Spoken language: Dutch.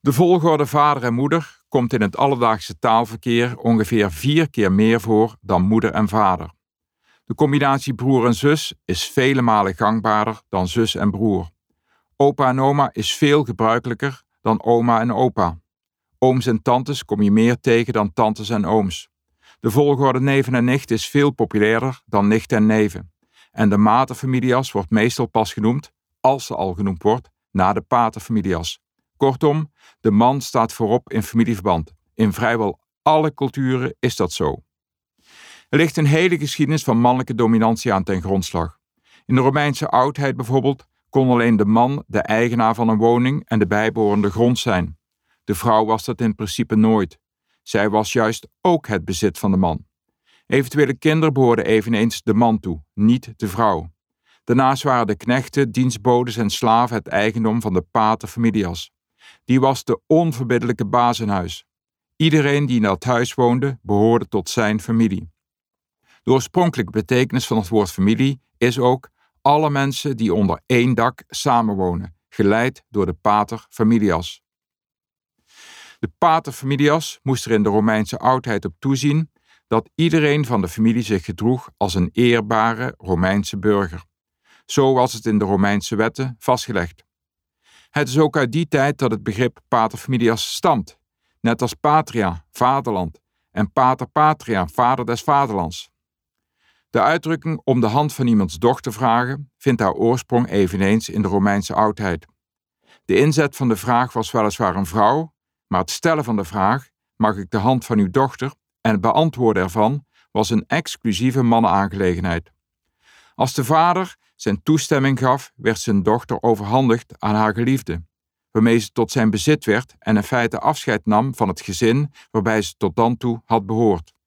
De volgorde vader en moeder komt in het alledaagse taalverkeer ongeveer 4 keer meer voor dan moeder en vader. De combinatie broer en zus is vele malen gangbaarder dan zus en broer. Opa en oma is veel gebruikelijker dan oma en opa. Ooms en tantes kom je meer tegen dan tantes en ooms. De volgorde neven en nicht is veel populairder dan nicht en neven. En de materfamilias wordt meestal pas genoemd, als ze al genoemd wordt, na de paterfamilias. Kortom, de man staat voorop in familieverband. In vrijwel alle culturen is dat zo. Er ligt een hele geschiedenis van mannelijke dominantie aan ten grondslag. In de Romeinse oudheid bijvoorbeeld kon alleen de man de eigenaar van een woning en de bijbehorende grond zijn. De vrouw was dat in principe nooit. Zij was juist ook het bezit van de man. Eventuele kinderen behoorden eveneens de man toe, niet de vrouw. Daarnaast waren de knechten, dienstbodes en slaven het eigendom van de pater familias. Die was de onverbiddelijke baas in huis. Iedereen die in dat huis woonde, behoorde tot zijn familie. De oorspronkelijke betekenis van het woord familie is ook alle mensen die onder één dak samenwonen, geleid door de pater familias. De pater familias moest er in de Romeinse oudheid op toezien dat iedereen van de familie zich gedroeg als een eerbare Romeinse burger. Zo was het in de Romeinse wetten vastgelegd. Het is ook uit die tijd dat het begrip pater familias stamt, net als patria, vaderland, en pater patria, vader des vaderlands. De uitdrukking om de hand van iemands dochter vragen vindt haar oorsprong eveneens in de Romeinse oudheid. De inzet van de vraag was weliswaar een vrouw, maar het stellen van de vraag, mag ik de hand van uw dochter, en het beantwoorden ervan was een exclusieve mannenaangelegenheid. Als de vader zijn toestemming gaf, werd zijn dochter overhandigd aan haar geliefde, waarmee ze tot zijn bezit werd en in feite afscheid nam van het gezin waarbij ze tot dan toe had behoord.